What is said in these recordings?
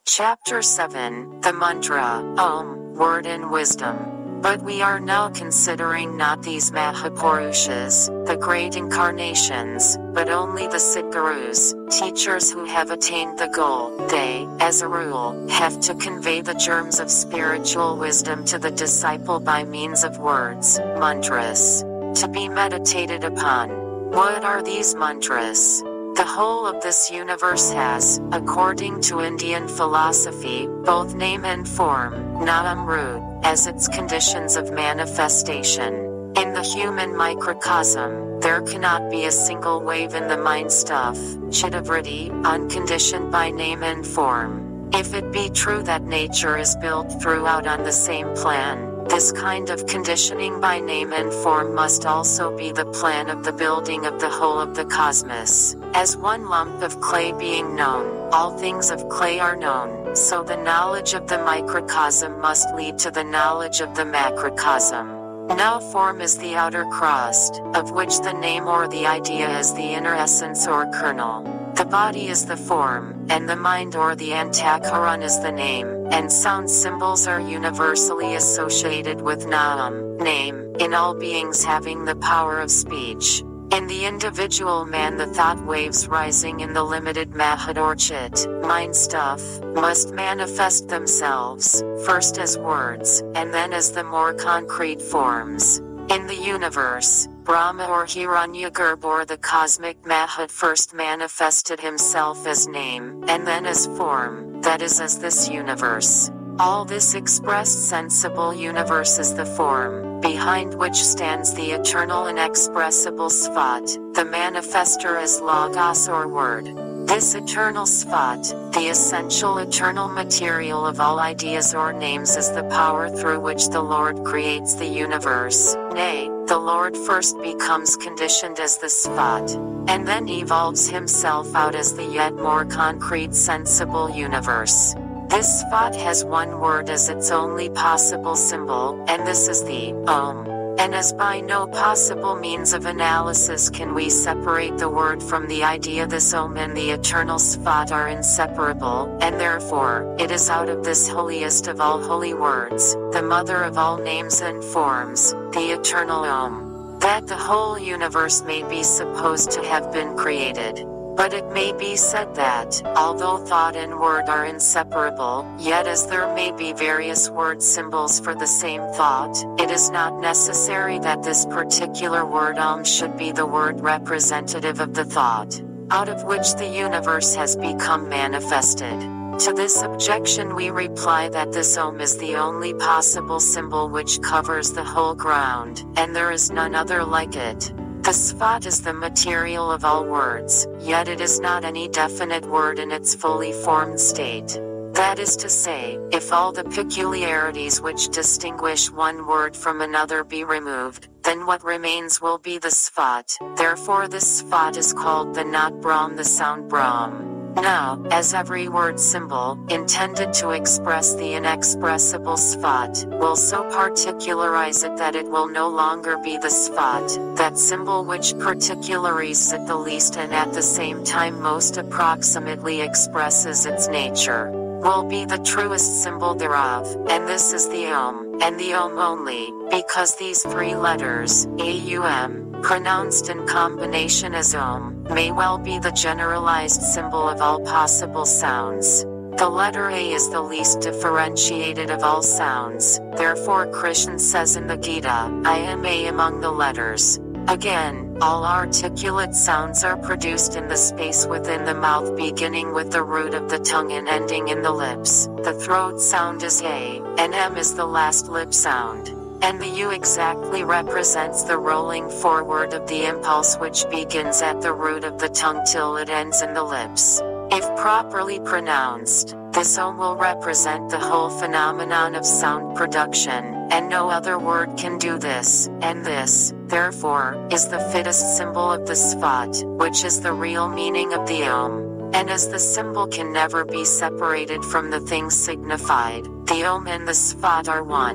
Chapter 7, the Mantra, Om, Word and Wisdom. But we are now considering not these Mahapurushas, the great incarnations, but only the Sadgurus, teachers who have attained the goal. They, as a rule, have to convey the germs of spiritual wisdom to the disciple by means of words, mantras, to be meditated upon. What are these mantras? The whole of this universe has, according to Indian philosophy, both name and form, Naam Root, as its conditions of manifestation. In the human microcosm, there cannot be a single wave in the mind stuff, chittavritti, unconditioned by name and form. If it be true that nature is built throughout on the same plan, this kind of conditioning by name and form must also be the plan of the building of the whole of the cosmos. As one lump of clay being known, all things of clay are known, so the knowledge of the microcosm must lead to the knowledge of the macrocosm. Now form is the outer crust, of which the name or the idea is the inner essence or kernel. The body is the form, and the mind or the antakaran is the name, and sound symbols are universally associated with Naam, name, in all beings having the power of speech. In the individual man, the thought waves rising in the limited mahad or chit, mind stuff, must manifest themselves, first as words, and then as the more concrete forms. In the universe, Brahma or Hiranyagarbha or the cosmic mahad first manifested himself as name, and then as form, that is as this universe. All this expressed sensible universe is the form, behind which stands the eternal inexpressible Svat, the manifester as Logos or Word. This eternal Svat, the essential eternal material of all ideas or names, is the power through which the Lord creates the universe. Nay, the Lord first becomes conditioned as the Svat, and then evolves himself out as the yet more concrete sensible universe. This Svat has one word as its only possible symbol, and this is the Om. And as by no possible means of analysis can we separate the word from the idea, this Om and the eternal Svat are inseparable, and therefore, it is out of this holiest of all holy words, the mother of all names and forms, the eternal Om, that the whole universe may be supposed to have been created. But it may be said that, although thought and word are inseparable, yet as there may be various word symbols for the same thought, it is not necessary that this particular word Om should be the word representative of the thought, out of which the universe has become manifested. To this objection we reply that this Om is the only possible symbol which covers the whole ground, and there is none other like it. The Svat is the material of all words, yet it is not any definite word in its fully formed state. That is to say, if all the peculiarities which distinguish one word from another be removed, then what remains will be the Svat. Therefore this Svat is called the not Brahm, the sound Brahm. Now, as every word symbol, intended to express the inexpressible Svat, will so particularize it that it will no longer be the Svat, that symbol which particularizes it the least and at the same time most approximately expresses its nature, will be the truest symbol thereof, and this is the Om, and the Om only, because these three letters, Aum, pronounced in combination as Om, may well be the generalized symbol of all possible sounds. The letter A is the least differentiated of all sounds, therefore Krishna says in the Gita, I am A among the letters. Again, all articulate sounds are produced in the space within the mouth, beginning with the root of the tongue and ending in the lips. The throat sound is A, and M is the last lip sound. And the U exactly represents the rolling forward of the impulse which begins at the root of the tongue till it ends in the lips. If properly pronounced, this Om will represent the whole phenomenon of sound production, and no other word can do this, and this, therefore, is the fittest symbol of the Svat, which is the real meaning of the Om. And as the symbol can never be separated from the thing signified, the Om and the Svat are one.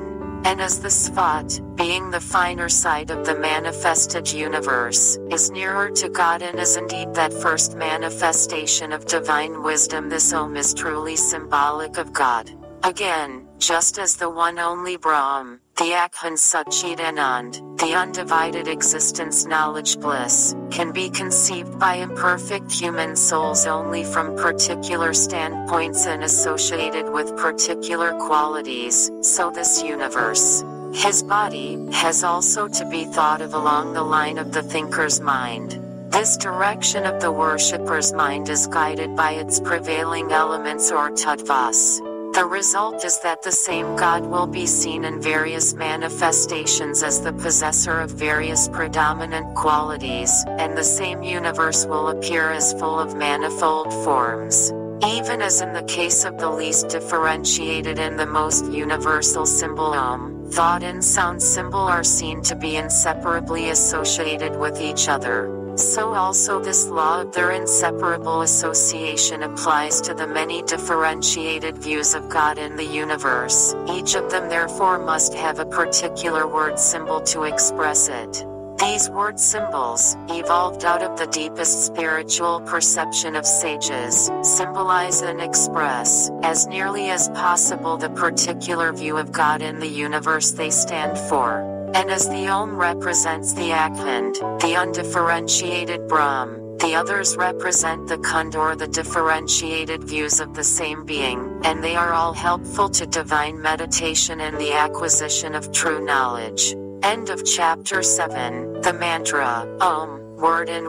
And as the Svat, being the finer side of the manifested universe, is nearer to God and is indeed that first manifestation of divine wisdom, this Om is truly symbolic of God. Again, just as the one only Brahm, the Akhan Satchit Anand, the undivided existence knowledge bliss, can be conceived by imperfect human souls only from particular standpoints and associated with particular qualities, so this universe, his body, has also to be thought of along the line of the thinker's mind. This direction of the worshipper's mind is guided by its prevailing elements or tattvas. The result is that the same God will be seen in various manifestations as the possessor of various predominant qualities, and the same universe will appear as full of manifold forms. Even as in the case of the least differentiated and the most universal symbol Om, thought and sound symbol are seen to be inseparably associated with each other. So also this law of their inseparable association applies to the many differentiated views of God in the universe. Each of them therefore must have a particular word symbol to express it. These word symbols, evolved out of the deepest spiritual perception of sages, symbolize and express, as nearly as possible, the particular view of God in the universe they stand for. And as the Om represents the Akhand, the undifferentiated Brahm, the others represent the Khand or the differentiated views of the same being, and they are all helpful to divine meditation and the acquisition of true knowledge. End of chapter 7. The mantra, Om, word and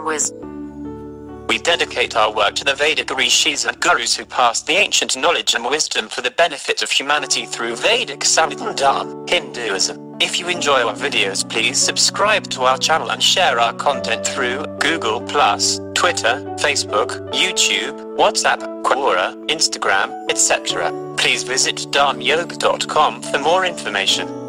wisdom. We dedicate our work to the Vedic rishis and gurus who passed the ancient knowledge and wisdom for the benefit of humanity through Vedic Samhita, Hinduism. If you enjoy our videos, please subscribe to our channel and share our content through Google+, Twitter, Facebook, YouTube, WhatsApp, Quora, Instagram, etc. Please visit dharmyoga.com for more information.